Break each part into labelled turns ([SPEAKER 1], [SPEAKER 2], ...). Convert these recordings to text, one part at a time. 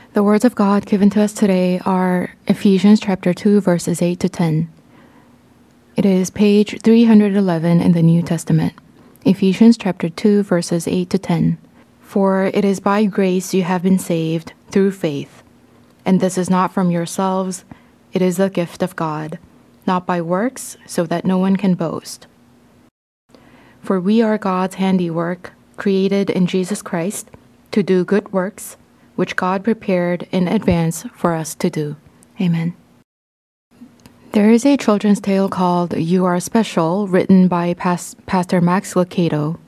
[SPEAKER 1] The words of God given to us today are Ephesians chapter 2, verses 8 to 10. It is page 311 in the New Testament. Ephesians chapter 2, verses 8 to 10. For it is by grace you have been saved through faith. And this is not from yourselves, it is the gift of God, not by works, so that no one can boast. For we are God's handiwork, created in Jesus Christ, to do good works, which God prepared in advance for us to do. Amen. There is a children's tale called You Are Special, written by Pastor Max Lucado.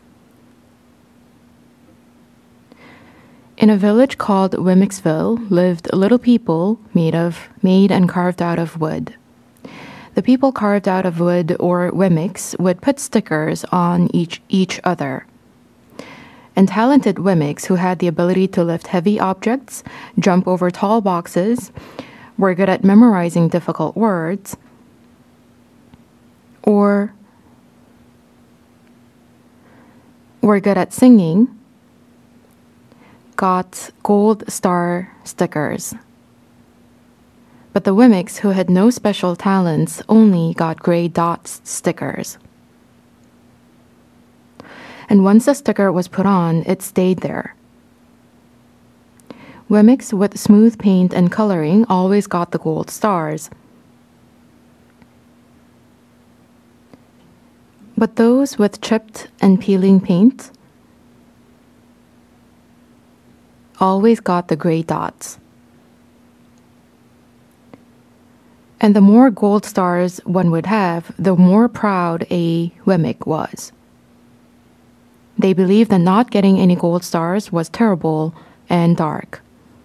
[SPEAKER 1] In a village called Wemmicksville lived little people made and carved out of wood. The people carved out of wood, or Wemmicks, would put stickers on each other. And talented Wemmicks who had the ability to lift heavy objects, jump over tall boxes, were good at memorizing difficult words, or were good at singing, got gold star stickers. But the Wemmicks who had no special talents only got gray dots stickers. And once the sticker was put on, it stayed there. Wemmicks with smooth paint and coloring always got the gold stars. But those with chipped and peeling paint always got the gray dots. And the more gold stars one would have, the more proud a Wemmick was. They believed that not getting any gold stars was terrible and dark.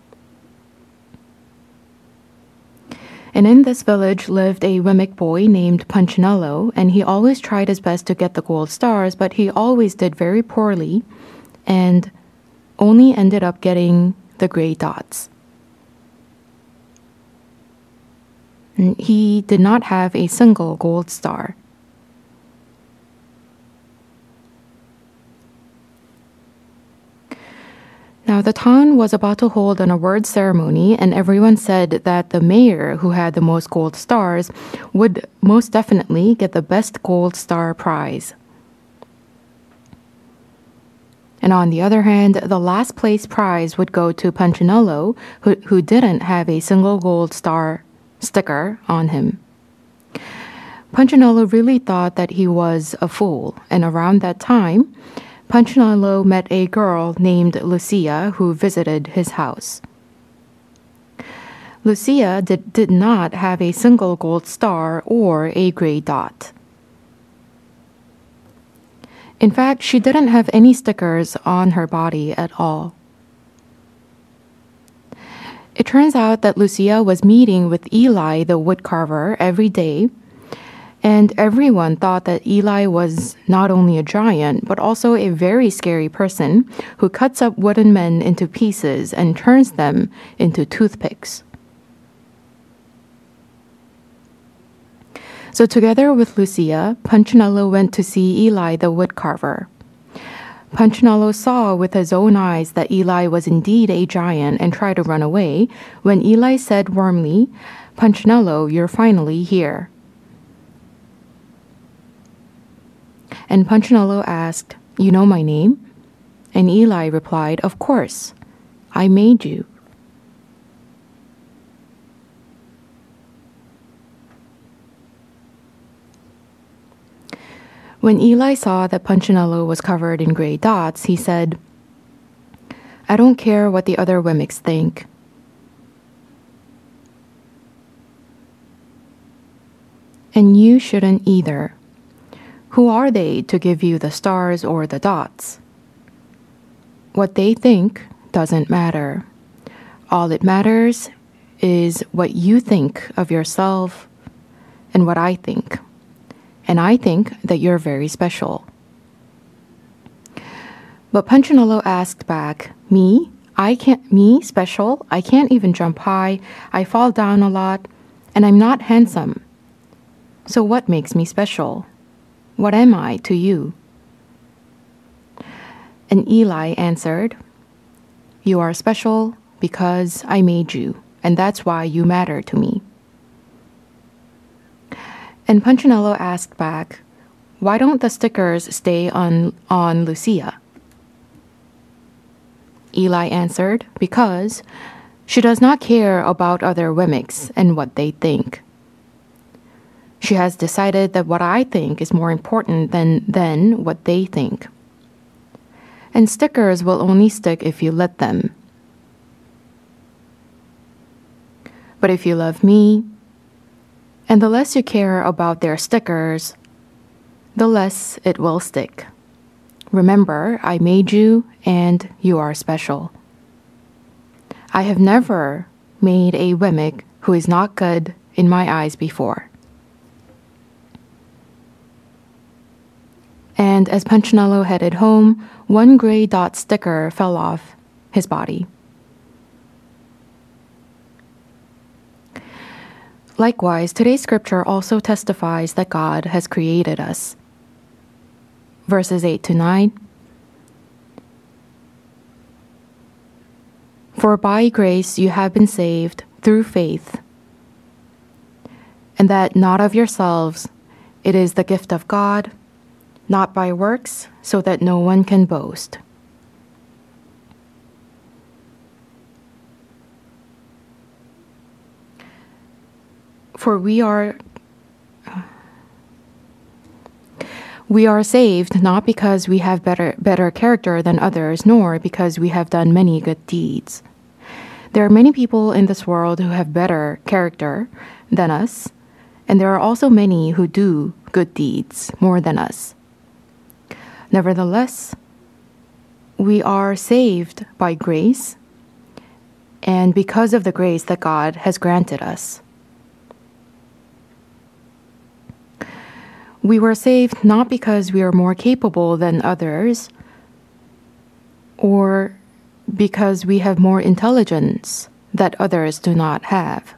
[SPEAKER 1] And in this village lived a Wemmick boy named Punchinello, and he always tried his best to get the gold stars, but he always did very poorly and only ended up getting the gray dots. And he did not have a single gold star. Now, the town was about to hold an award ceremony, and everyone said that the mayor who had the most gold stars would most definitely get the best gold star prize. And on the other hand, the last place prize would go to Punchinello, who didn't have a single gold star sticker on him. Punchinello really thought that he was a fool, and around that time, Punchinello met a girl named Lucia who visited his house. Lucia did not have a single gold star or a gray dot. In fact, she didn't have any stickers on her body at all. It turns out that Lucia was meeting with Eli the woodcarver every day, and everyone thought that Eli was not only a giant, but also a very scary person who cuts up wooden men into pieces and turns them into toothpicks. So together with Lucia, Punchinello went to see Eli the woodcarver. Punchinello saw with his own eyes that Eli was indeed a giant and tried to run away, when Eli said warmly, "Punchinello, you're finally here." And Punchinello asked, "You know my name?" And Eli replied, "Of course, I made you." When Eli saw that Punchinello was covered in gray dots, he said, "I don't care what the other Wemmicks think. And you shouldn't either. Who are they to give you the stars or the dots? What they think doesn't matter. All it matters is what you think of yourself and what I think. And I think that you're very special." But Punchinello asked back, "Me? Me special? I can't even jump high. I fall down a lot, and I'm not handsome. So what makes me special? What am I to you?" And Eli answered, "You are special because I made you, and that's why you matter to me." And Punchinello asked back, "Why don't the stickers stay on Lucia?" Eli answered, "Because she does not care about other Wemmicks and what they think. She has decided that what I think is more important than what they think. And stickers will only stick if you let them. But if you love me, and the less you care about their stickers, the less it will stick. Remember, I made you and you are special. I have never made a Wemmick who is not good in my eyes before." And as Punchinello headed home, one gray dot sticker fell off his body. Likewise, today's scripture also testifies that God has created us. Verses 8 to 9. "For by grace you have been saved through faith, and that not of yourselves, it is the gift of God, not by works, so that no one can boast." For we are saved not because we have better character than others, nor because we have done many good deeds. There are many people in this world who have better character than us, and there are also many who do good deeds more than us. Nevertheless, we are saved by grace, and because of the grace that God has granted us. We were saved not because we are more capable than others, or because we have more intelligence that others do not have.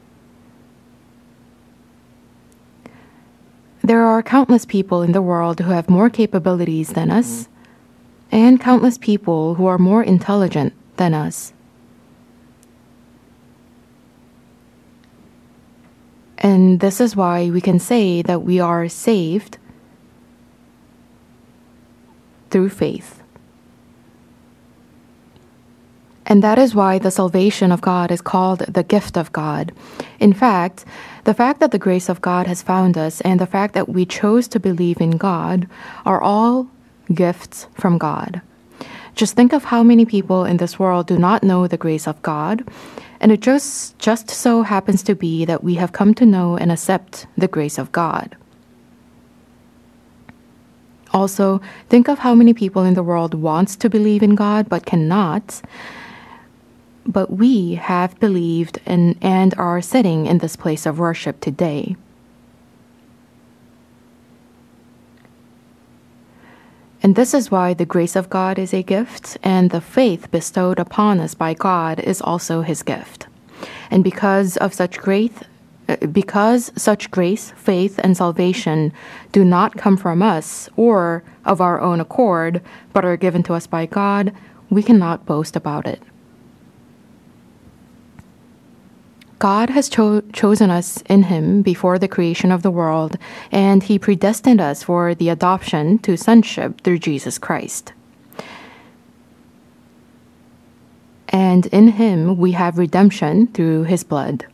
[SPEAKER 1] There are countless people in the world who have more capabilities than us, and countless people who are more intelligent than us. And this is why we can say that we are saved through faith. And that is why the salvation of God is called the gift of God. In fact, the fact that the grace of God has found us and the fact that we chose to believe in God are all gifts from God. Just think of how many people in this world do not know the grace of God, and it just so happens to be that we have come to know and accept the grace of God. Also, think of how many people in the world wants to believe in God but cannot. But we have believed and are sitting in this place of worship today. And this is why the grace of God is a gift, and the faith bestowed upon us by God is also His gift. And because such grace, faith, and salvation do not come from us or of our own accord, but are given to us by God, we cannot boast about it. God has chosen us in Him before the creation of the world, and He predestined us for the adoption to sonship through Jesus Christ. And in Him we have redemption through His blood.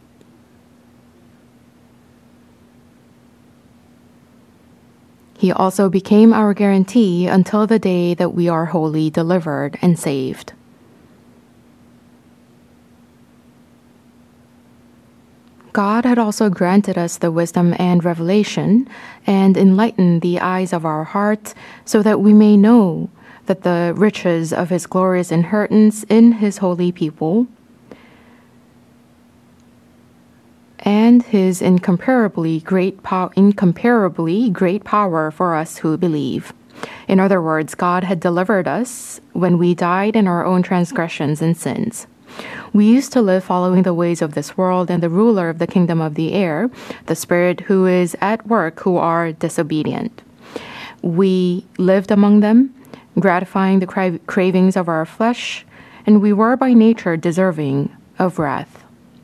[SPEAKER 1] He also became our guarantee until the day that we are wholly delivered and saved. God had also granted us the wisdom and revelation and enlightened the eyes of our hearts so that we may know that the riches of His glorious inheritance in His holy people and His incomparably great power for us who believe. In other words, God had delivered us when we died in our own transgressions and sins. We used to live following the ways of this world and the ruler of the kingdom of the air, the spirit who is at work, who are disobedient. We lived among them, gratifying the cravings of our flesh and we were by nature deserving of wrath.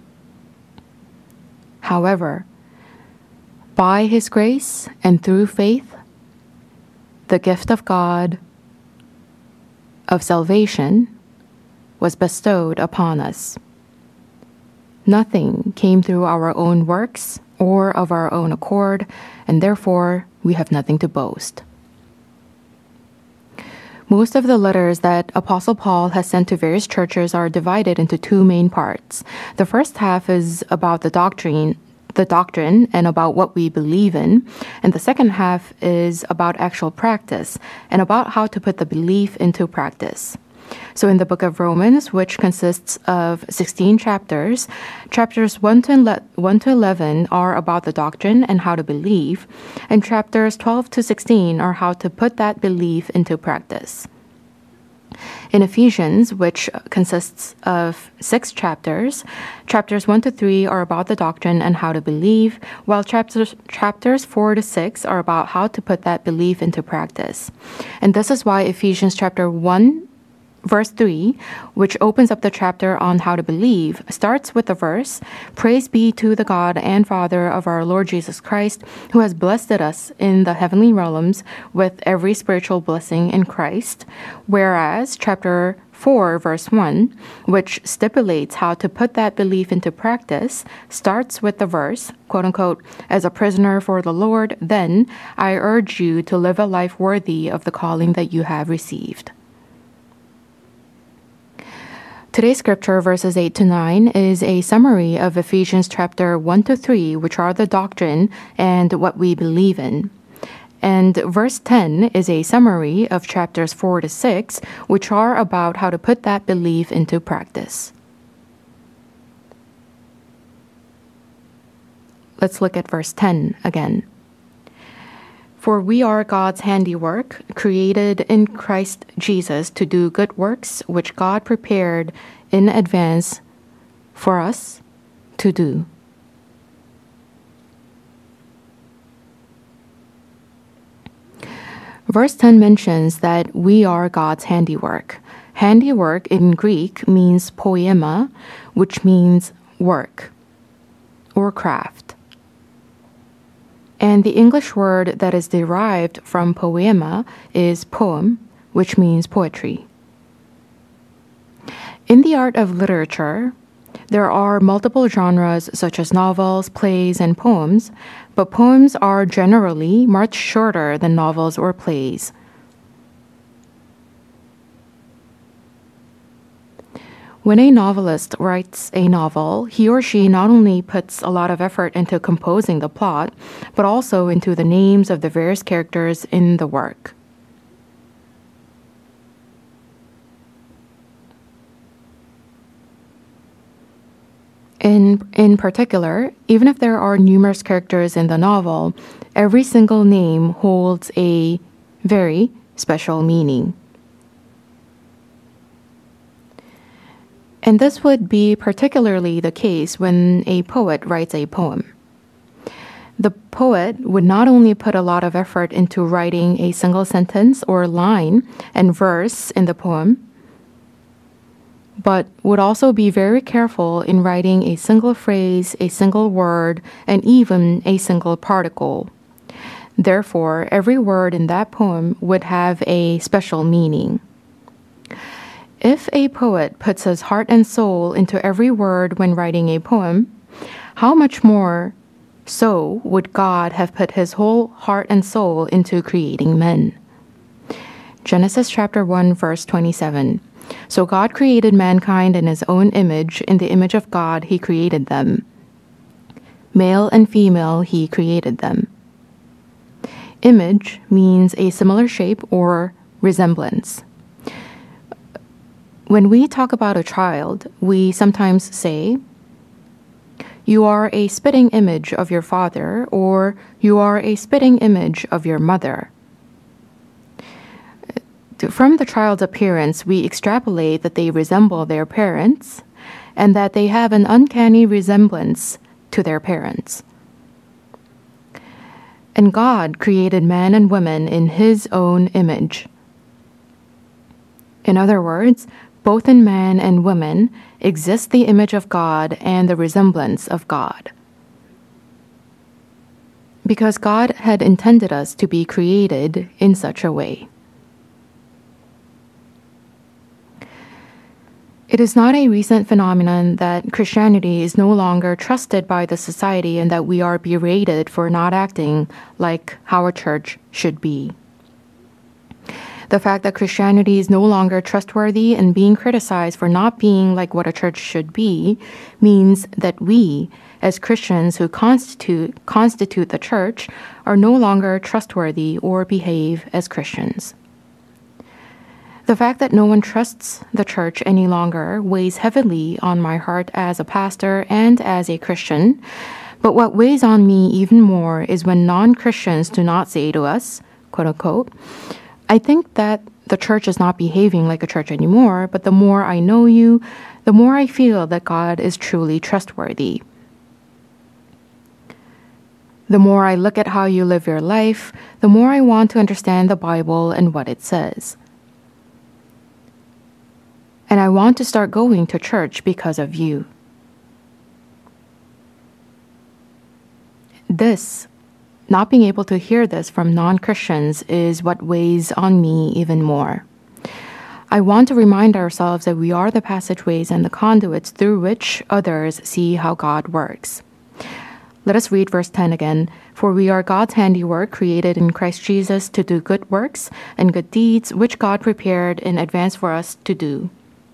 [SPEAKER 1] However, by His grace and through faith, the gift of God of salvation was bestowed upon us. Nothing came through our own works or of our own accord, and therefore we have nothing to boast. Most of the letters that Apostle Paul has sent to various churches are divided into two main parts. The first half is about the doctrine and about what we believe in, and the second half is about actual practice and about how to put the belief into practice. So in the book of Romans, which consists of 16 chapters, chapters 1 to 11 are about the doctrine and how to believe, and chapters 12 to 16 are how to put that belief into practice. In Ephesians, which consists of 6 chapters, chapters 1 to 3 are about the doctrine and how to believe, while chapters 4 to 6 are about how to put that belief into practice. And this is why Ephesians chapter 1 Verse 3, which opens up the chapter on how to believe, starts with the verse, "Praise be to the God and Father of our Lord Jesus Christ, who has blessed us in the heavenly realms with every spiritual blessing in Christ." Whereas chapter 4, verse 1, which stipulates how to put that belief into practice, starts with the verse, quote unquote, "As a prisoner for the Lord, then I urge you to live a life worthy of the calling that you have received." Today's scripture, verses 8 to 9, is a summary of Ephesians chapter 1 to 3, which are the doctrine and what we believe in. And verse 10 is a summary of chapters 4 to 6, which are about how to put that belief into practice. Let's look at verse 10 again. "For we are God's handiwork, created in Christ Jesus to do good works, which God prepared in advance for us to do." Verse 10 mentions that we are God's handiwork. Handiwork in Greek means poema, which means work or craft. And the English word that is derived from poema is poem, which means poetry. In the art of literature, there are multiple genres such as novels, plays, and poems, but poems are generally much shorter than novels or plays. When a novelist writes a novel, he or she not only puts a lot of effort into composing the plot, but also into the names of the various characters in the work. In particular, even if there are numerous characters in the novel, every single name holds a very special meaning. And this would be particularly the case when a poet writes a poem. The poet would not only put a lot of effort into writing a single sentence or line and verse in the poem, but would also be very careful in writing a single phrase, a single word, and even a single particle. Therefore, every word in that poem would have a special meaning. If a poet puts his heart and soul into every word when writing a poem, how much more so would God have put his whole heart and soul into creating men? Genesis chapter 1, verse 27. "So God created mankind in his own image. In the image of God he created them. Male and female he created them." Image means a similar shape or resemblance. When we talk about a child, we sometimes say, "You are a spitting image of your father," or "You are a spitting image of your mother." From the child's appearance, we extrapolate that they resemble their parents and that they have an uncanny resemblance to their parents. And God created man and woman in his own image. In other words, both in man and woman, exists the image of God and the resemblance of God. Because God had intended us to be created in such a way. It is not a recent phenomenon that Christianity is no longer trusted by the society and that we are berated for not acting like how a church should be. The fact that Christianity is no longer trustworthy and being criticized for not being like what a church should be means that we, as Christians who constitute the church, are no longer trustworthy or behave as Christians. The fact that no one trusts the church any longer weighs heavily on my heart as a pastor and as a Christian. But what weighs on me even more is when non-Christians do not say to us, quote unquote, I think that the church is not behaving like a church anymore, but the more I know you, the more I feel that God is truly trustworthy. The more I look at how you live your life, the more I want to understand the Bible and what it says. And I want to start going to church because of you. Not being able to hear this from non-Christians is what weighs on me even more. I want to remind ourselves that we are the passageways and the conduits through which others see how God works. Let us read verse 10 again. For we are God's handiwork, created in Christ Jesus to do good works and good deeds, which God prepared in advance for us to do.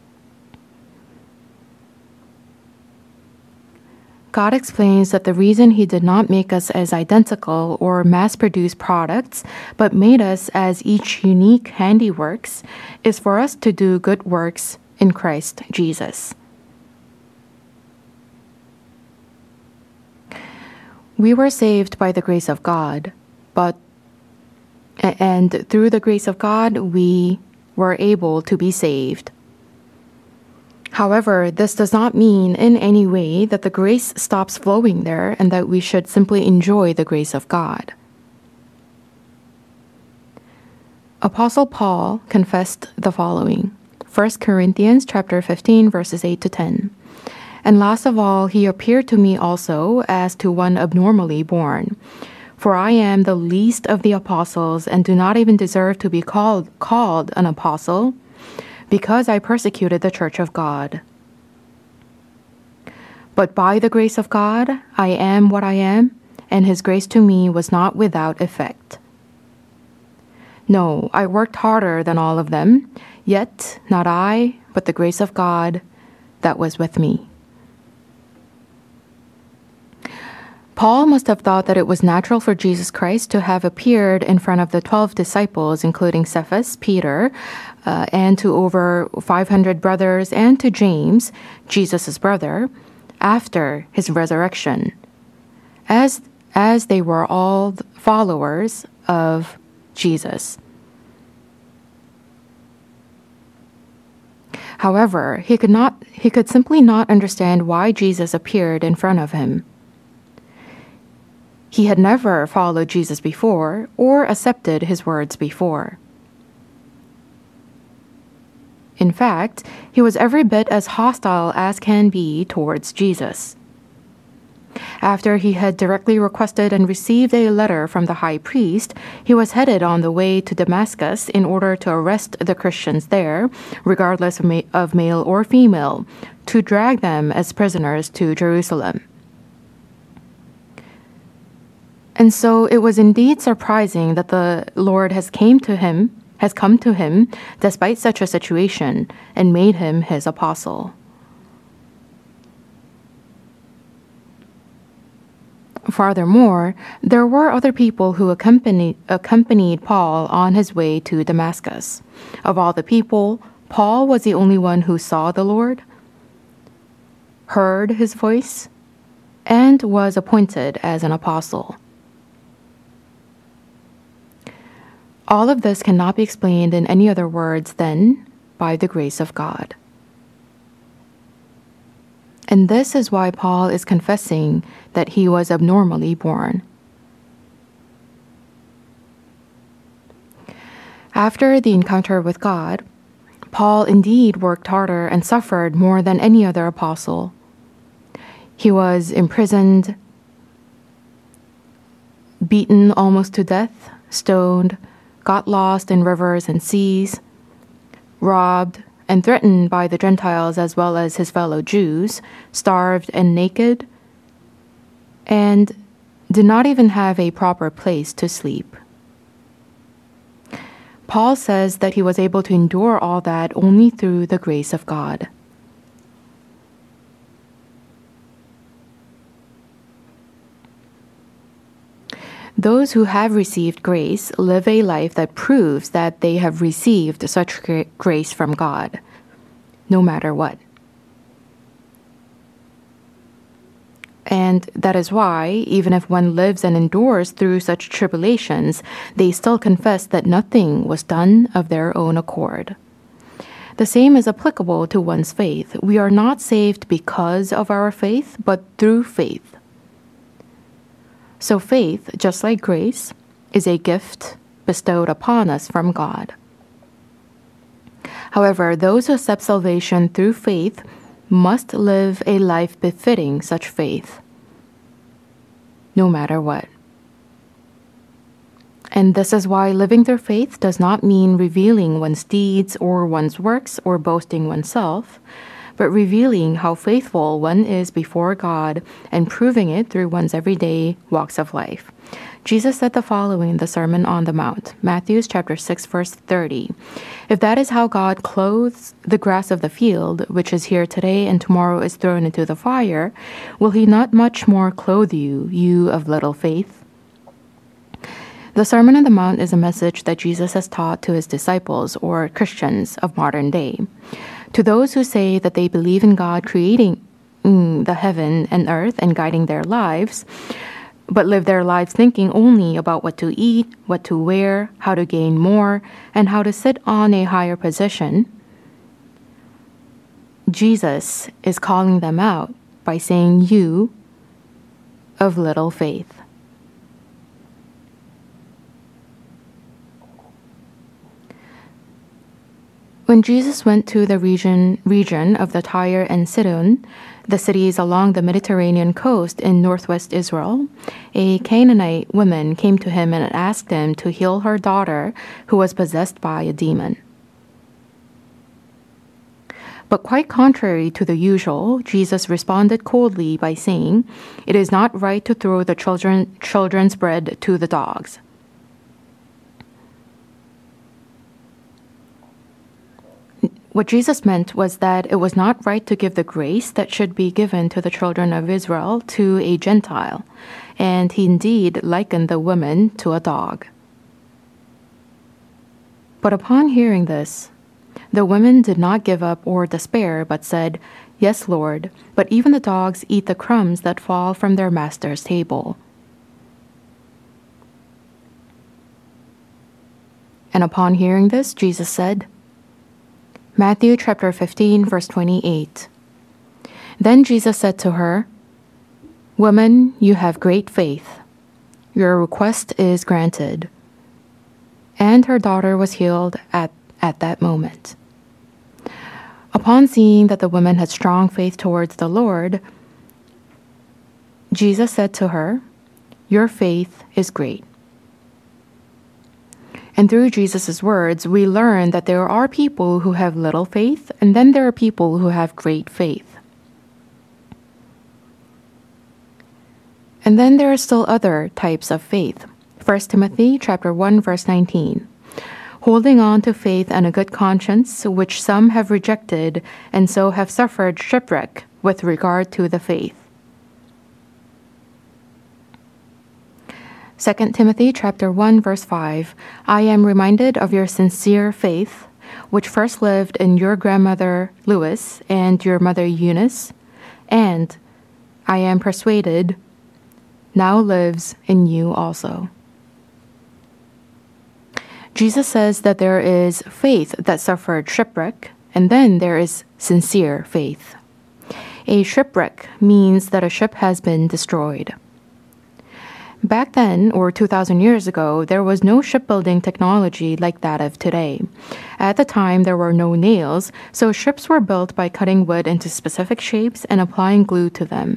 [SPEAKER 1] God explains that the reason He did not make us as identical or mass-produced products, but made us as each unique handiworks, is for us to do good works in Christ Jesus. We were saved by the grace of God, and through the grace of God, we were able to be saved. However, this does not mean in any way that the grace stops flowing there and that we should simply enjoy the grace of God. Apostle Paul confessed the following. 1 Corinthians chapter 15, verses 8 to 10. And last of all, he appeared to me also as to one abnormally born. For I am the least of the apostles and do not even deserve to be called an apostle, because I persecuted the church of God. But by the grace of God, I am what I am, and His grace to me was not without effect. No, I worked harder than all of them, yet not I, but the grace of God that was with me. Paul must have thought that it was natural for Jesus Christ to have appeared in front of the 12 disciples, including Cephas, Peter, and to over 500 brothers, and to James, Jesus' brother, after His resurrection, as they were all followers of Jesus. However, he could simply not understand why Jesus appeared in front of him. He had never followed Jesus before or accepted His words before. In fact, he was every bit as hostile as can be towards Jesus. After he had directly requested and received a letter from the high priest, he was headed on the way to Damascus in order to arrest the Christians there, regardless of male or female, to drag them as prisoners to Jerusalem. And so it was indeed surprising that the Lord has come to him despite such a situation and made him His apostle. Furthermore, there were other people who accompanied Paul on his way to Damascus. Of all the people, Paul was the only one who saw the Lord, heard His voice, and was appointed as an apostle. All of this cannot be explained in any other words than by the grace of God. And this is why Paul is confessing that he was abnormally born. After the encounter with God, Paul indeed worked harder and suffered more than any other apostle. He was imprisoned, beaten almost to death, stoned, got lost in rivers and seas, robbed and threatened by the Gentiles as well as his fellow Jews, starved and naked, and did not even have a proper place to sleep. Paul says that he was able to endure all that only through the grace of God. Those who have received grace live a life that proves that they have received such grace from God, no matter what. And that is why, even if one lives and endures through such tribulations, they still confess that nothing was done of their own accord. The same is applicable to one's faith. We are not saved because of our faith, but through faith. So faith, just like grace, is a gift bestowed upon us from God. However, those who accept salvation through faith must live a life befitting such faith, no matter what. And this is why living through faith does not mean revealing one's deeds or one's works or boasting oneself, but revealing how faithful one is before God and proving it through one's everyday walks of life. Jesus said the following in the Sermon on the Mount, Matthew chapter 6, verse 30. If that is how God clothes the grass of the field, which is here today and tomorrow is thrown into the fire, will he not much more clothe you, you of little faith? The Sermon on the Mount is a message that Jesus has taught to his disciples, or Christians of modern day. To those who say that they believe in God creating the heaven and earth and guiding their lives, but live their lives thinking only about what to eat, what to wear, how to gain more, and how to sit on a higher position, Jesus is calling them out by saying, "You of little faith." When Jesus went to the region of the Tyre and Sidon, the cities along the Mediterranean coast in northwest Israel, a Canaanite woman came to him and asked him to heal her daughter who was possessed by a demon. But quite contrary to the usual, Jesus responded coldly by saying, "It is not right to throw the children's bread to the dogs." What Jesus meant was that it was not right to give the grace that should be given to the children of Israel to a Gentile, and he indeed likened the woman to a dog. But upon hearing this, the woman did not give up or despair, but said, "Yes, Lord, but even the dogs eat the crumbs that fall from their master's table." And upon hearing this, Jesus said, Matthew chapter 15, verse 28. Then Jesus said to her, "Woman, you have great faith. Your request is granted." And her daughter was healed at that moment. Upon seeing that the woman had strong faith towards the Lord, Jesus said to her, "Your faith is great." And through Jesus' words, we learn that there are people who have little faith, and then there are people who have great faith. And then there are still other types of faith. 1 Timothy chapter 1, verse 19. Holding on to faith and a good conscience, which some have rejected, and so have suffered shipwreck with regard to the faith. 2 Timothy chapter 1, verse 5, I am reminded of your sincere faith, which first lived in your grandmother Lois and your mother Eunice, and I am persuaded now lives in you also. Jesus says that there is faith that suffered shipwreck, and then there is sincere faith. A shipwreck means that a ship has been destroyed. Back then, or 2,000 years ago, there was no shipbuilding technology like that of today. At the time, there were no nails, so ships were built by cutting wood into specific shapes and applying glue to them.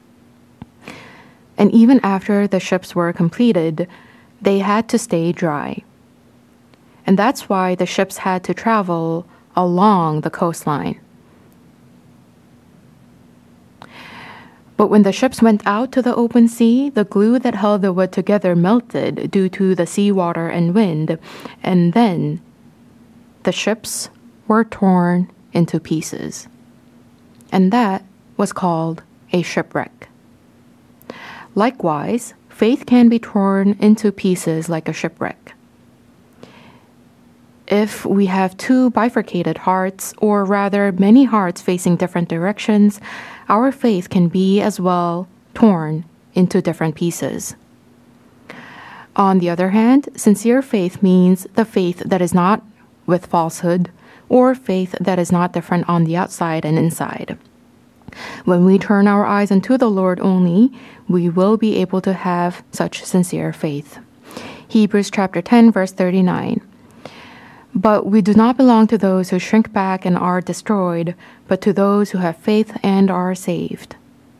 [SPEAKER 1] And even after the ships were completed, they had to stay dry. And that's why the ships had to travel along the coastline. But when the ships went out to the open sea, the glue that held the wood together melted due to the seawater and wind, and then the ships were torn into pieces. And that was called a shipwreck. Likewise, faith can be torn into pieces like a shipwreck. If we have two bifurcated hearts, or rather many hearts facing different directions, our faith can be as well torn into different pieces. On the other hand, sincere faith means the faith that is not with falsehood, or faith that is not different on the outside and inside. When we turn our eyes unto the Lord only, we will be able to have such sincere faith. Hebrews chapter 10, verse 39. But we do not belong to those who shrink back and are destroyed, but to those who have faith and are saved.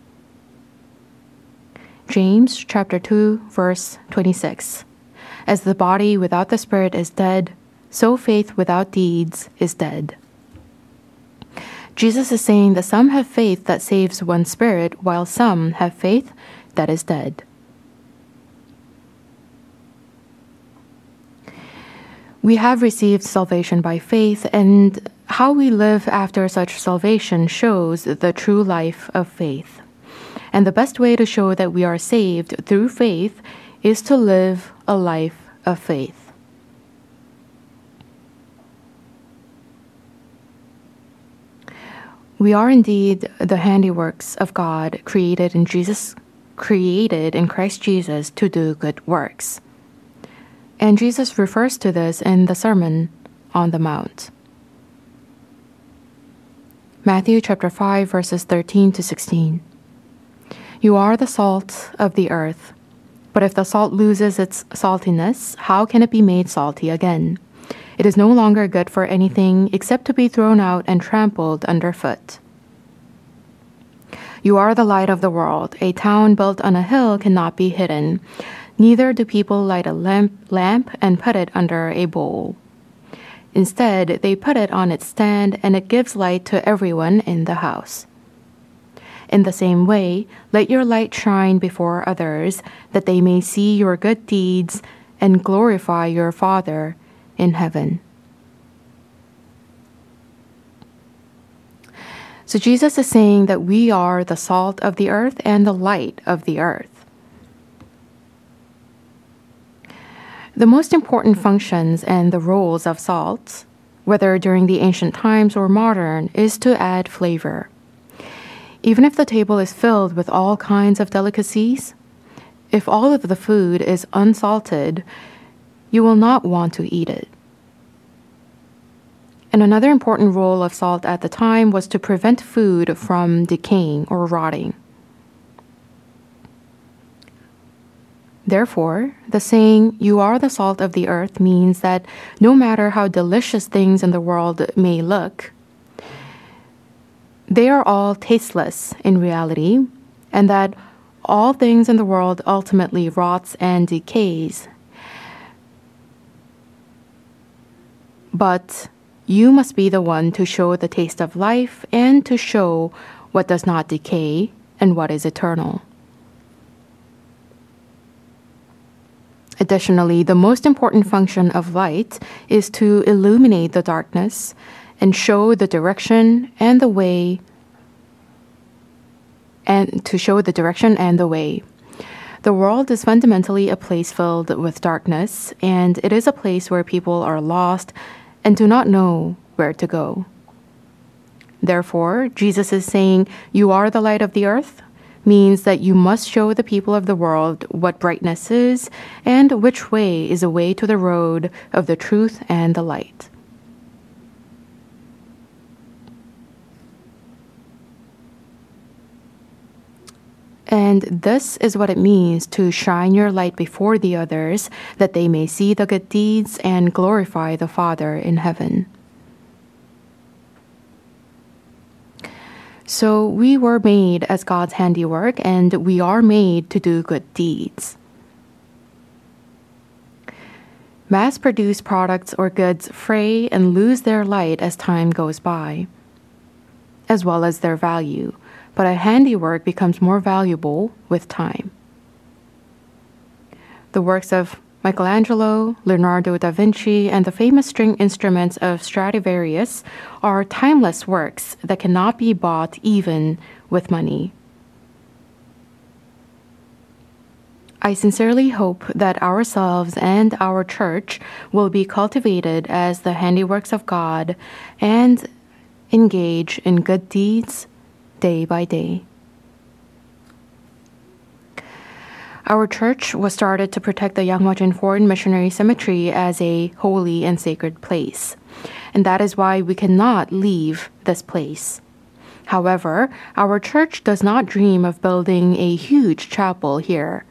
[SPEAKER 1] James chapter 2, verse 26. As the body without the spirit is dead, so faith without deeds is dead. Jesus is saying that some have faith that saves one's spirit, while some have faith that is dead. We have received salvation by faith, and how we live after such salvation shows the true life of faith. And the best way to show that we are saved through faith is to live a life of faith. We are indeed the handiworks of God, created in Christ Jesus to do good works. And Jesus refers to this in the Sermon on the Mount. Matthew chapter 5, verses 13 to 16. You are the salt of the earth, but if the salt loses its saltiness, how can it be made salty again? It is no longer good for anything except to be thrown out and trampled underfoot. You are the light of the world. A town built on a hill cannot be hidden. Neither do people light a lamp and put it under a bowl. Instead, they put it on its stand, and it gives light to everyone in the house. In the same way, let your light shine before others, that they may see your good deeds and glorify your Father in heaven. So Jesus is saying that we are the salt of the earth and the light of the earth. The most important functions and the roles of salt, whether during the ancient times or modern, is to add flavor. Even if the table is filled with all kinds of delicacies, if all of the food is unsalted, you will not want to eat it. And another important role of salt at the time was to prevent food from decaying or rotting. Therefore, the saying, "You are the salt of the earth," means that no matter how delicious things in the world may look, they are all tasteless in reality, and that all things in the world ultimately rots and decays. But you must be the one to show the taste of life and to show what does not decay and what is eternal. Additionally, the most important function of light is to illuminate the darkness and show the direction and the way, and to show the direction and the way. The world is fundamentally a place filled with darkness, and it is a place where people are lost and do not know where to go. Therefore, Jesus is saying, "You are the light of the earth," means that you must show the people of the world what brightness is and which way is a way to the road of the truth and the light. And this is what it means to shine your light before the others, that they may see the good deeds and glorify the Father in heaven. So we were made as God's handiwork, and we are made to do good deeds. Mass-produced products or goods fray and lose their light as time goes by, as well as their value, but a handiwork becomes more valuable with time. The works of Michelangelo, Leonardo da Vinci, and the famous string instruments of Stradivarius are timeless works that cannot be bought even with money. I sincerely hope that ourselves and our church will be cultivated as the handiworks of God and engage in good deeds day by day. Our church was started to protect the Yanghwajin Foreign Missionary Cemetery as a holy and sacred place, and that is why we cannot leave this place. However, our church does not dream of building a huge chapel here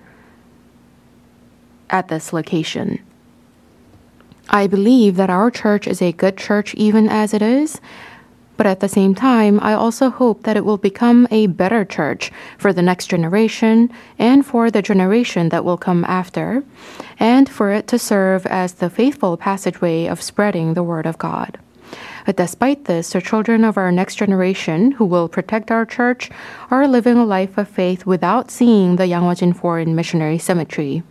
[SPEAKER 1] at this location. I believe that our church is a good church even as it is, but at the same time, I also hope that it will become a better church for the next generation and for the generation that will come after, and for it to serve as the faithful passageway of spreading the Word of God. But despite this, the children of our next generation who will protect our church are living a life of faith without seeing the Yanghwajin Foreign Missionary Cemetery.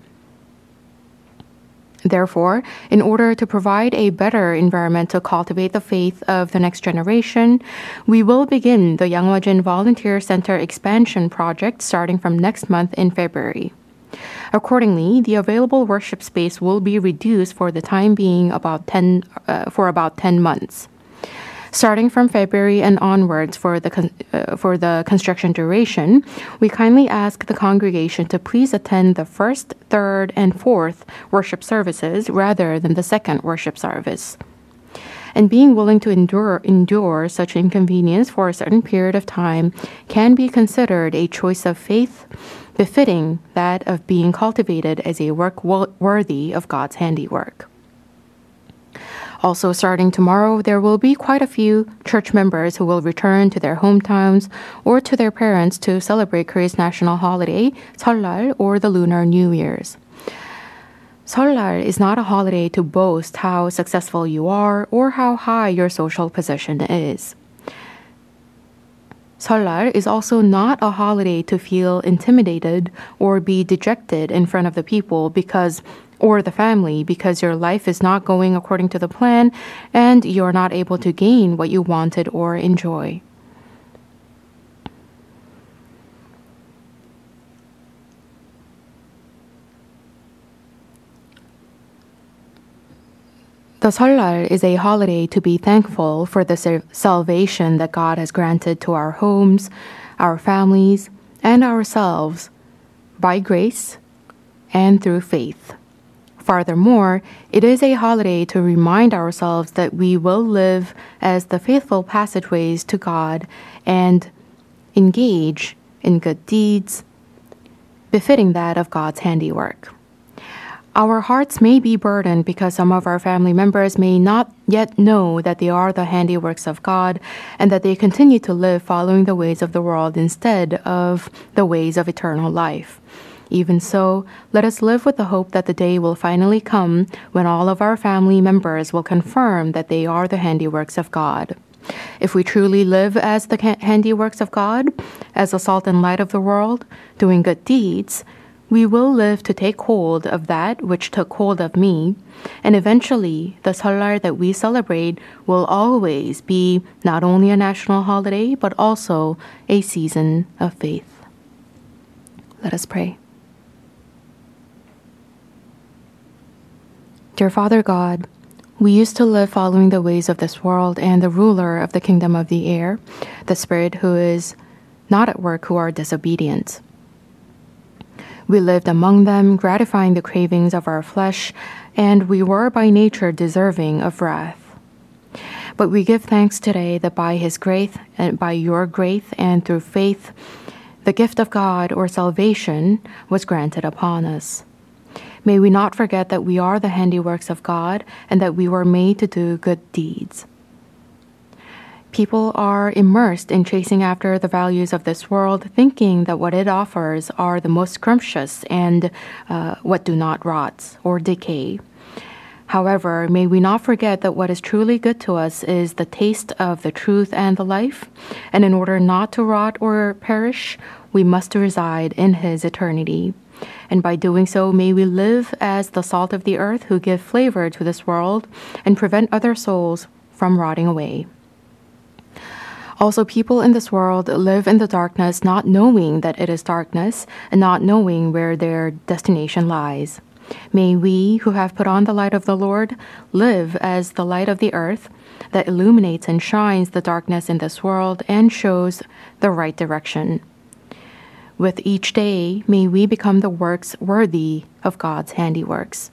[SPEAKER 1] Therefore, in order to provide a better environment to cultivate the faith of the next generation, we will begin the Yanghwajin Volunteer Center expansion project starting from next month in February. Accordingly, the available worship space will be reduced for the time being for about 10 months. Starting from February and onwards for the construction duration, we kindly ask the congregation to please attend the first, third, and fourth worship services rather than the second worship service. And being willing to endure such inconvenience for a certain period of time can be considered a choice of faith befitting that of being cultivated as a work worthy of God's handiwork. Also, starting tomorrow, there will be quite a few church members who will return to their hometowns or to their parents to celebrate Korea's national holiday, Seollal, or the Lunar New Year's. Seollal is not a holiday to boast how successful you are or how high your social position is. Seollal is also not a holiday to feel intimidated or be dejected in front of the people or the family because your life is not going according to the plan and you're not able to gain what you wanted or enjoy. The Seollal is a holiday to be thankful for the salvation that God has granted to our homes, our families, and ourselves by grace and through faith. Furthermore, it is a holiday to remind ourselves that we will live as the faithful passageways to God and engage in good deeds befitting that of God's handiwork. Our hearts may be burdened because some of our family members may not yet know that they are the handiworks of God and that they continue to live following the ways of the world instead of the ways of eternal life. Even so, let us live with the hope that the day will finally come when all of our family members will confirm that they are the handiworks of God. If we truly live as the handiworks of God, as the salt and light of the world, doing good deeds, we will live to take hold of that which took hold of me, and eventually the Seollal that we celebrate will always be not only a national holiday, but also a season of faith. Let us pray. Dear Father God, we used to live following the ways of this world and the ruler of the kingdom of the air, the spirit who is not at work, who are disobedient. We lived among them, gratifying the cravings of our flesh, and we were by nature deserving of wrath. But we give thanks today that by His grace and by your grace and through faith, the gift of God or salvation was granted upon us. May we not forget that we are the handiworks of God and that we were made to do good deeds. People are immersed in chasing after the values of this world, thinking that what it offers are the most scrumptious and what do not rot or decay. However, may we not forget that what is truly good to us is the taste of the truth and the life, and in order not to rot or perish, we must reside in His eternity. And by doing so, may we live as the salt of the earth who give flavor to this world and prevent other souls from rotting away. Also, people in this world live in the darkness, not knowing that it is darkness and not knowing where their destination lies. May we, who have put on the light of the Lord, live as the light of the earth that illuminates and shines the darkness in this world and shows the right direction. With each day, may we become the works worthy of God's handiworks.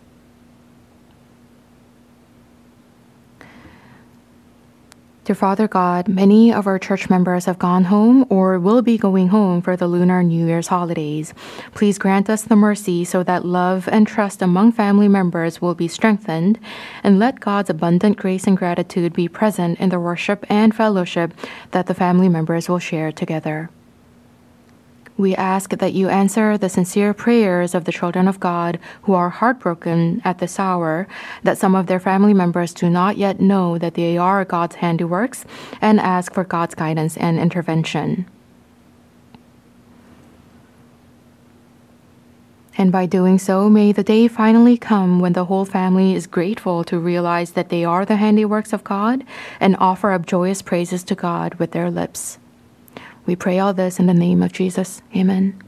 [SPEAKER 1] Dear Father God, many of our church members have gone home or will be going home for the Lunar New Year's holidays. Please grant us the mercy so that love and trust among family members will be strengthened, and let God's abundant grace and gratitude be present in the worship and fellowship that the family members will share together. We ask that you answer the sincere prayers of the children of God who are heartbroken at this hour, that some of their family members do not yet know that they are God's handiworks, and ask for God's guidance and intervention. And by doing so, may the day finally come when the whole family is grateful to realize that they are the handiworks of God and offer up joyous praises to God with their lips. We pray all this in the name of Jesus. Amen.